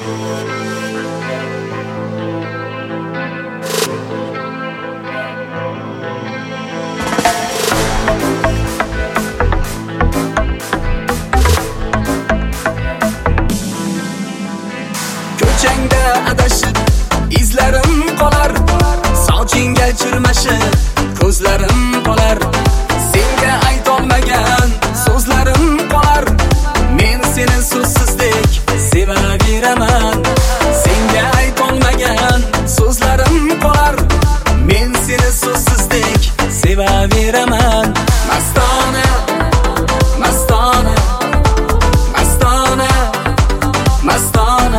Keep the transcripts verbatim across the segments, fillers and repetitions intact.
Ko'changda adashib izlarim qolar, sochingga chirmashib ko'zlarim qolar. Senga aytolmagan so'zlarim qolar, men seni so'zsizdek sevaveraman. Senga aytolmagan so'zlarim qolar, men seni so'zsizdek sevaveraman. Mastona, mastona, mastona, mastona.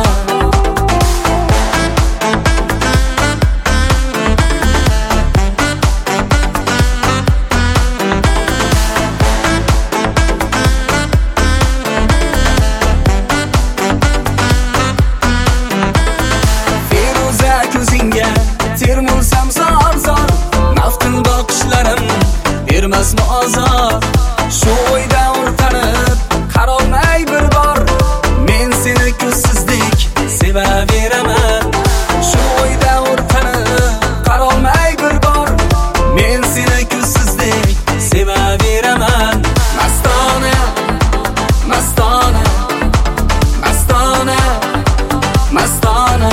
Termulsam zor-zor, naftin boqishlarim bermasmi azor. Shu o'yda o'rtanib qarolmay bir bor, men seni ko'zsizdek sevaveraman. Shu o'yda o'rtanib qarolmay bir bor, men seni ko'zsizdek sevaveraman. Mastona, mastona, mastona, mastona.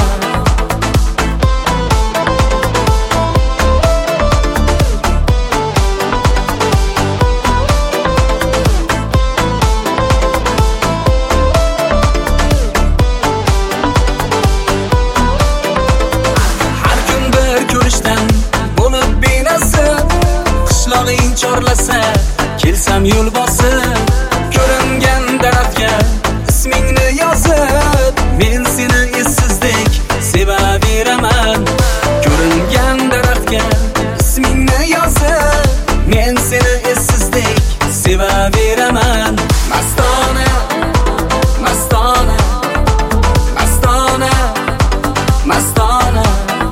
Qishlog'ing chorlasa, kelsam yo'l bosib, ko'ringan daraxtga ismingni yozib, men seni essizdek sevaveraman. Ko'ringan daraxtga ismingni yozib, men seni essizdek sevaveraman. Mastona, mastona, mastona, mastona.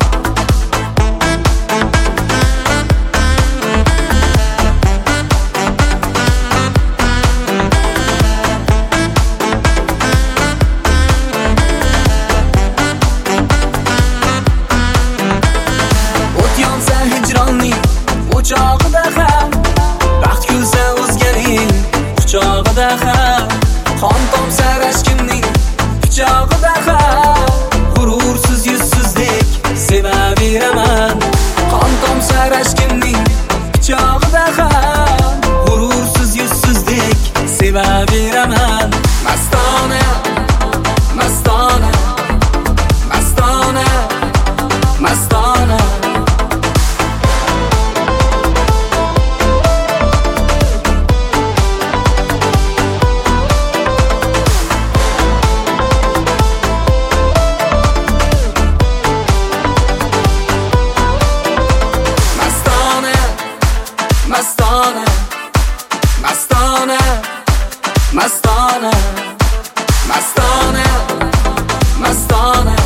Quchog'ida ham baxt kulsa o'zganing quchog'ida ham, qon tomsa rashkimning quchog'ida ham, g'urursiz yuzsizdek sevaveraman. Qon tomsa rashkimning quchog'ida ham, g'urursiz yuzsizdek sevaveraman. Mastona, mastona, mastona, mastona. Mastona, mastona, mastona, mastona, mastona.